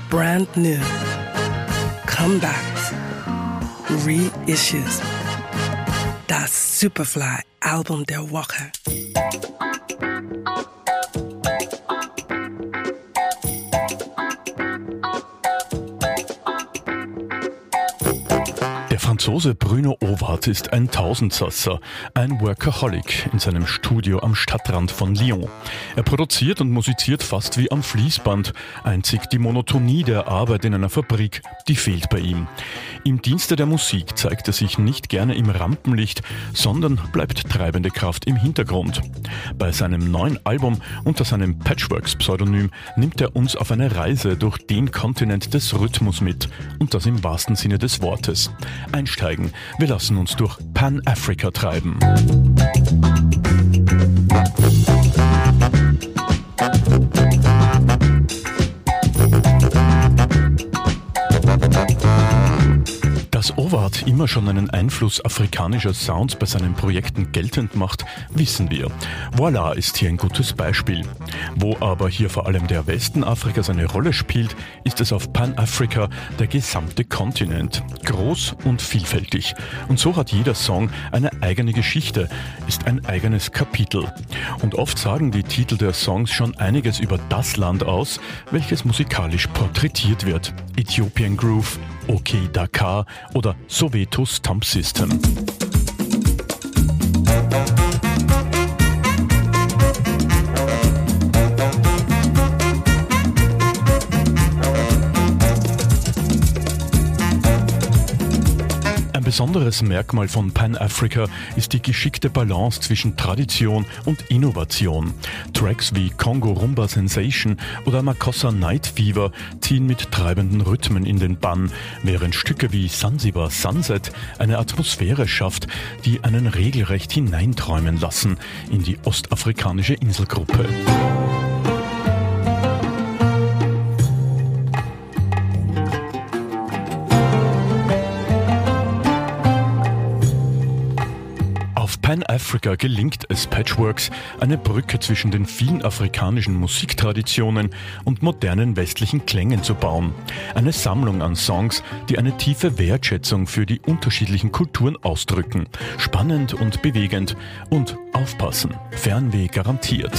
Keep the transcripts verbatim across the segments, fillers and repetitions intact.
brand new, comebacks, reissues. Das Superfly-Album der Woche. Der Franzose Bruno Ovart ist ein Tausendsasser, ein Workaholic in seinem Studio am Stadtrand von Lyon. Er produziert und musiziert fast wie am Fließband. Einzig die Monotonie der Arbeit in einer Fabrik, die fehlt bei ihm. Im Dienste der Musik zeigt er sich nicht gerne im Rampenlicht, sondern bleibt treibende Kraft im Hintergrund. Bei seinem neuen Album unter seinem Patchworks-Pseudonym nimmt er uns auf eine Reise durch den Kontinent des Rhythmus mit, und das im wahrsten Sinne des Wortes. Einsteigen, wir lassen uns durch Pan-Africa treiben. Dass Ovart immer schon einen Einfluss afrikanischer Sounds bei seinen Projekten geltend macht, wissen wir. Voilà ist hier ein gutes Beispiel. Wo aber hier vor allem der Westen Afrikas eine Rolle spielt, ist es auf Pan-Africa der gesamte Kontinent. Groß und vielfältig. Und so hat jeder Song eine eigene Geschichte, ist ein eigenes Kapitel. Und oft sagen die Titel der Songs schon einiges über das Land aus, welches musikalisch porträtiert wird. Ethiopian Groove, OK Dakar oder Soweto Stomp System. Ein besonderes Merkmal von Pan-Africa ist die geschickte Balance zwischen Tradition und Innovation. Tracks wie Congo Rumba Sensation oder Makossa Night Fever ziehen mit treibenden Rhythmen in den Bann, während Stücke wie Zanzibar Sunset eine Atmosphäre schafft, die einen regelrecht hineinträumen lassen in die ostafrikanische Inselgruppe. Pan-Africa gelingt es Patchworks, eine Brücke zwischen den vielen afrikanischen Musiktraditionen und modernen westlichen Klängen zu bauen. Eine Sammlung an Songs, die eine tiefe Wertschätzung für die unterschiedlichen Kulturen ausdrücken. Spannend und bewegend und aufpassen, Fernweh garantiert.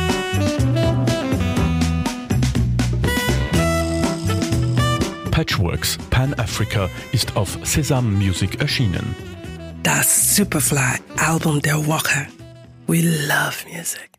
Patchworks Pan-Africa ist auf Sesam Music erschienen. Das Superfly-Album der Woche. We love music.